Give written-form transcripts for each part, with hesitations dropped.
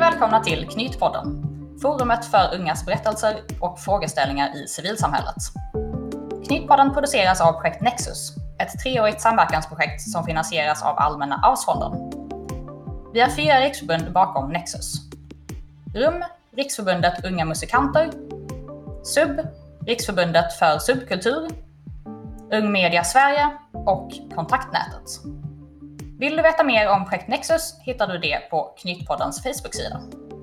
välkomna till Knytpodden, forumet för ungas berättelser och frågeställningar i civilsamhället. Knytpodden produceras av projekt Nexus, ett 3-årigt samverkansprojekt som finansieras av Allmänna arvsfonden. Vi har 4 riksförbund bakom Nexus. RUM, Riksförbundet Unga Musikanter, SUB, Riksförbundet för subkultur, Ung Media Sverige och Kontaktnätet. Vill du veta mer om projekt Nexus hittar du det på Knytpoddens Facebook-sida.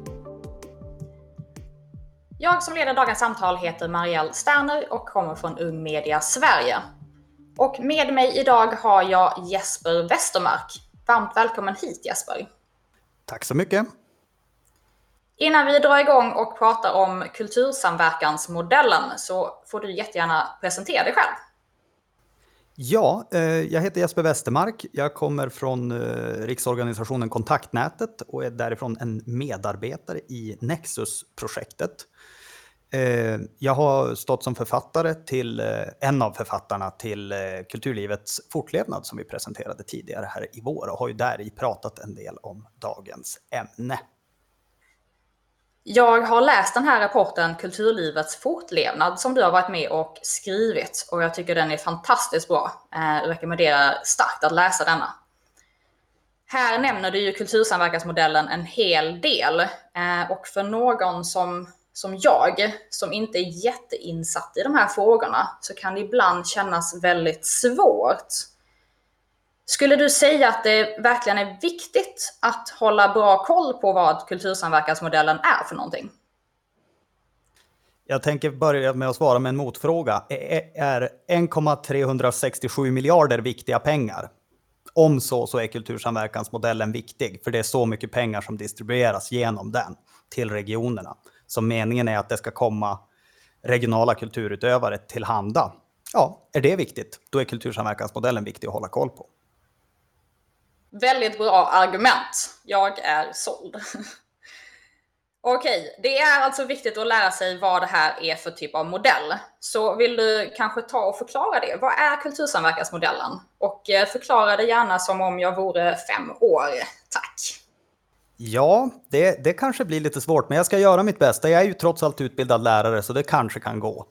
Jag som leder dagens samtal heter Marielle Sterner och kommer från Ung Media Sverige. Och med mig idag har jag Jesper Westermark. Varmt välkommen hit Jesper. Tack så mycket. Innan vi drar igång och pratar om kultursamverkansmodellen så får du jättegärna presentera dig själv. Ja, jag heter Jesper Westermark. Jag kommer från riksorganisationen Kontaktnätet och är därifrån en medarbetare i Nexus-projektet. Jag har stått som författare till en av författarna till Kulturlivets fortlevnad som vi presenterade tidigare här i vår och har ju där i pratat en del om dagens ämne. Jag har läst den här rapporten Kulturlivets fortlevnad som du har varit med och skrivit och jag tycker den är fantastiskt bra. Jag rekommenderar starkt att läsa denna. Här nämner du ju kultursamverkansmodellen en hel del och för någon som jag som inte är jätteinsatt i de här frågorna så kan det ibland kännas väldigt svårt. Skulle du säga att det verkligen är viktigt att hålla bra koll på vad kultursamverkansmodellen är för någonting? Jag tänker börja med att svara med en motfråga. Är 1,367 miljarder viktiga pengar? Om så är kultursamverkansmodellen viktig, för det är så mycket pengar som distribueras genom den till regionerna. Så meningen är att det ska komma regionala kulturutövare tillhanda. Ja, är det viktigt? Då är kultursamverkansmodellen viktig att hålla koll på. Väldigt bra argument. Jag är såld. Okej, det är alltså viktigt att lära sig vad det här är för typ av modell. Så vill du kanske ta och förklara det? Vad är kultursamverkansmodellen? Och förklara det gärna som om jag vore 5 år. Tack. Ja, det kanske blir lite svårt, men jag ska göra mitt bästa. Jag är ju trots allt utbildad lärare, så det kanske kan gå.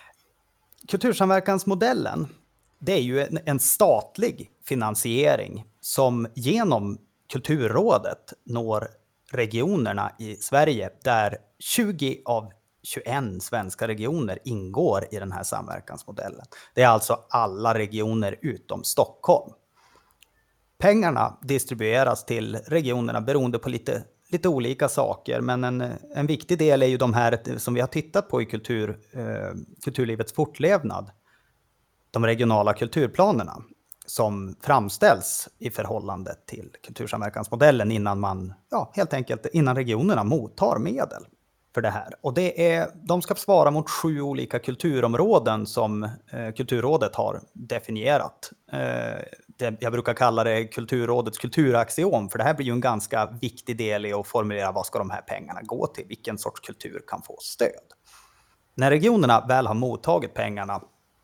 Kultursamverkansmodellen, det är ju en statlig finansiering som genom Kulturrådet når regionerna i Sverige, där 20 av 21 svenska regioner ingår i den här samverkansmodellen. Det är alltså alla regioner utom Stockholm. Pengarna distribueras till regionerna beroende på lite olika saker, men en viktig del är ju de här som vi har tittat på i Kulturlivets fortlevnad. De regionala kulturplanerna som framställs i förhållande till kultursamverkansmodellen innan regionerna mottar medel för det här. Och de ska svara mot 7 olika kulturområden som Kulturrådet har definierat. Jag brukar kalla det Kulturrådets kulturaxiom, för det här blir ju en ganska viktig del i att formulera vad ska de här pengarna gå till, vilken sorts kultur kan få stöd. När regionerna väl har mottagit pengarna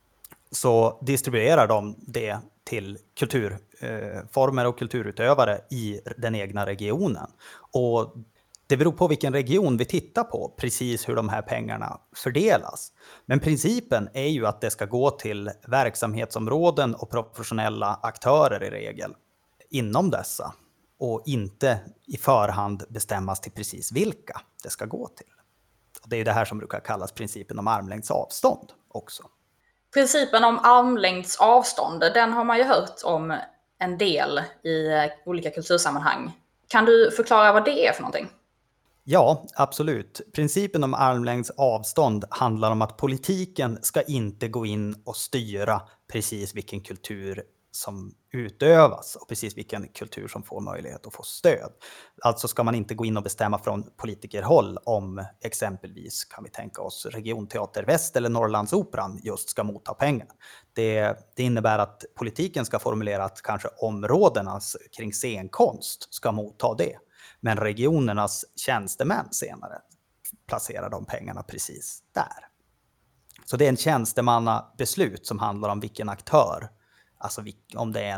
så distribuerar de det till kulturformer och kulturutövare i den egna regionen. Och det beror på vilken region vi tittar på, precis hur de här pengarna fördelas. Men principen är ju att det ska gå till verksamhetsområden och professionella aktörer i regel inom dessa. Och inte i förhand bestämmas till precis vilka det ska gå till. Och det är det här som brukar kallas principen om armlängds avstånd också. Principen om armlängds avstånd, den har man ju hört om en del i olika kultursammanhang. Kan du förklara vad det är för någonting? Ja, absolut. Principen om armlängds avstånd handlar om att politiken ska inte gå in och styra precis vilken kultur som utövas och precis vilken kultur som får möjlighet att få stöd. Alltså ska man inte gå in och bestämma från politikerhåll om exempelvis, kan vi tänka oss, Regionteater Väst eller Norrlandsoperan just ska motta pengar. Det innebär att politiken ska formulera att kanske områdena kring scenkonst ska motta det. Men regionernas tjänstemän senare placerar de pengarna precis där. Så det är en tjänstemannabeslut som handlar om vilken aktör, alltså om det är en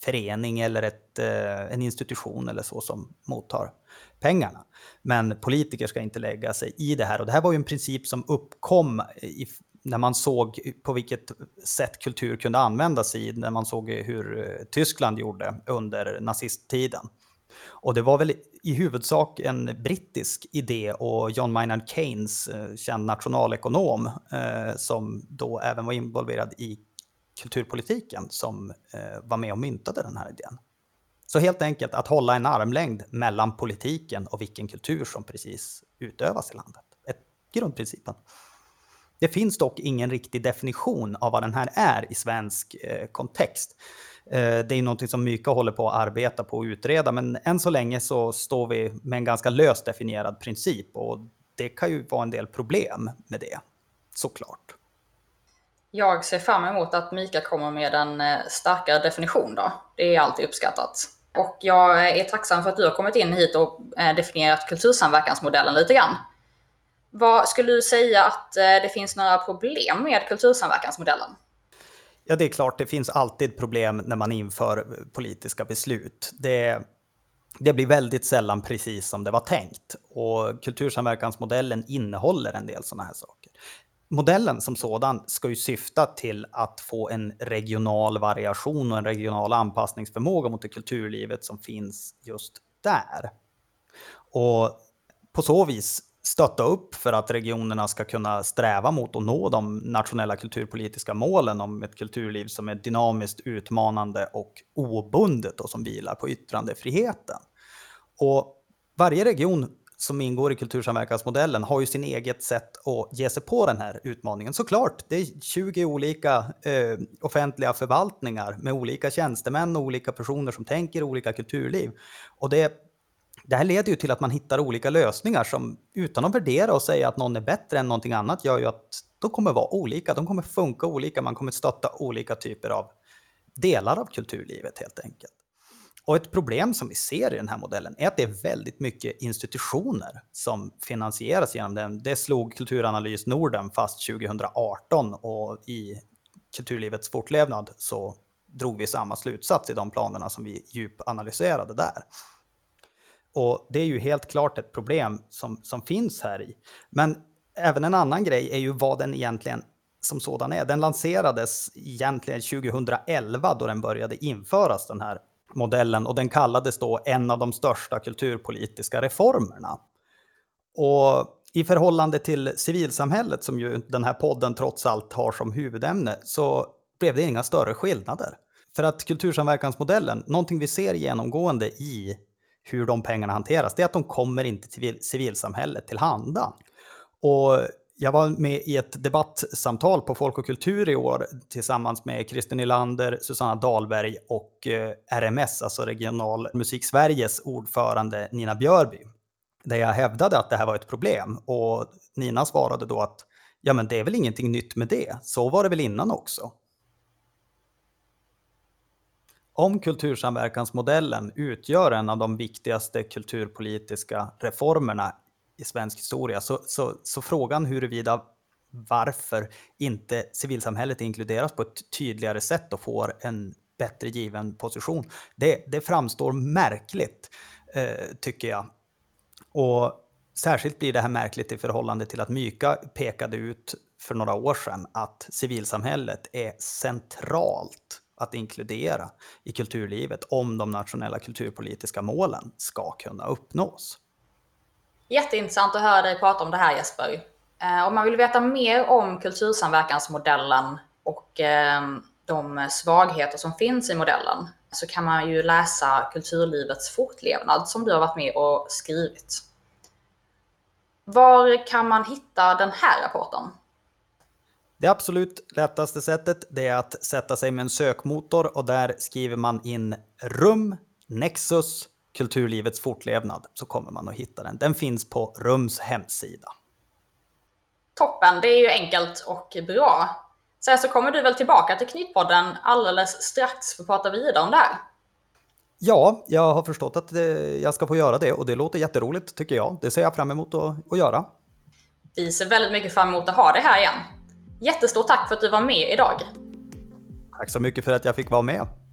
förening eller en institution eller så som mottar pengarna. Men politiker ska inte lägga sig i det här. Och det här var ju en princip som uppkom när man såg på vilket sätt kultur kunde användas när man såg hur Tyskland gjorde under nazisttiden. Och det var väl i huvudsak en brittisk idé, och John Maynard Keynes, känd nationalekonom, som då även var involverad i kulturpolitiken, som var med och myntade den här idén. Så helt enkelt att hålla en armlängd mellan politiken och vilken kultur som precis utövas i landet. Grundprincipen. Det finns dock ingen riktig definition av vad den här är i svensk kontext. Det är något som Myka håller på att arbeta på och utreda, men än så länge så står vi med en ganska löst definierad princip, och det kan ju vara en del problem med det, såklart. Jag ser fram emot att Myka kommer med en starkare definition då. Det är alltid uppskattat. Och jag är tacksam för att du har kommit in hit och definierat kultursamverkansmodellen lite grann. Vad skulle du säga att det finns några problem med kultursamverkansmodellen? Ja, det är klart, det finns alltid problem när man inför politiska beslut. Det blir väldigt sällan precis som det var tänkt, och kultursamverkansmodellen innehåller en del sådana här saker. Modellen som sådan ska ju syfta till att få en regional variation och en regional anpassningsförmåga mot det kulturlivet som finns just där. Och på så vis stötta upp för att regionerna ska kunna sträva mot att nå de nationella kulturpolitiska målen om ett kulturliv som är dynamiskt, utmanande och obundet och som vilar på yttrandefriheten. Och varje region som ingår i kultursamverkansmodellen har ju sin eget sätt att ge sig på den här utmaningen. Såklart, det är 20 olika offentliga förvaltningar med olika tjänstemän och olika personer som tänker olika kulturliv. Och det här leder ju till att man hittar olika lösningar som, utan att värdera och säga att någon är bättre än någonting annat, gör ju att de kommer vara olika, de kommer funka olika, man kommer stötta olika typer av delar av kulturlivet helt enkelt. Och ett problem som vi ser i den här modellen är att det är väldigt mycket institutioner som finansieras genom den. Det slog Kulturanalys Norden fast 2018, och i kulturlivets fortlevnad så drog vi samma slutsats i de planerna som vi djupanalyserade där. Och det är ju helt klart ett problem som finns här i. Men även en annan grej är ju vad den egentligen som sådan är. Den lanserades egentligen 2011 då den började införas, den här modellen, och den kallades då en av de största kulturpolitiska reformerna. Och i förhållande till civilsamhället, som ju den här podden trots allt har som huvudämne, så blev det inga större skillnader. För att kultursamverkansmodellen, någonting vi ser genomgående i hur de pengarna hanteras, det är att de kommer inte till civilsamhället tillhanda. Och jag var med i ett debattsamtal på Folk och kultur i år tillsammans med Christer Nylander, Susanna Dahlberg och RMS, alltså Regional Musik Sveriges ordförande Nina Björby. Där jag hävdade att det här var ett problem, och Nina svarade då att ja, men det är väl ingenting nytt med det, så var det väl innan också. Om kultursamverkansmodellen utgör en av de viktigaste kulturpolitiska reformerna i svensk historia, så frågan huruvida varför inte civilsamhället inkluderas på ett tydligare sätt och får en bättre given position, det framstår märkligt, tycker jag. Och särskilt blir det här märkligt i förhållande till att Myka pekade ut för några år sedan att civilsamhället är centralt att inkludera i kulturlivet om de nationella kulturpolitiska målen ska kunna uppnås. Jätteintressant att höra dig prata om det här, Jesper. Om man vill veta mer om kultursamverkansmodellen och de svagheter som finns i modellen, så kan man ju läsa Kulturlivets fortlevnad som du har varit med och skrivit. Var kan man hitta den här rapporten? Det absolut lättaste sättet, det är att sätta sig med en sökmotor, och där skriver man in RUM, Nexus, Kulturlivets fortlevnad, så kommer man att hitta den. Den finns på RUMs hemsida. Toppen, det är ju enkelt och bra. Sen så kommer du väl tillbaka till Knytpodden alldeles strax för att prata vidare om det här. Ja, jag har förstått att jag ska få göra det, och det låter jätteroligt tycker jag. Det ser jag fram emot att göra. Vi ser väldigt mycket fram emot att ha det här igen. Jättestort tack för att du var med idag. Tack så mycket för att jag fick vara med.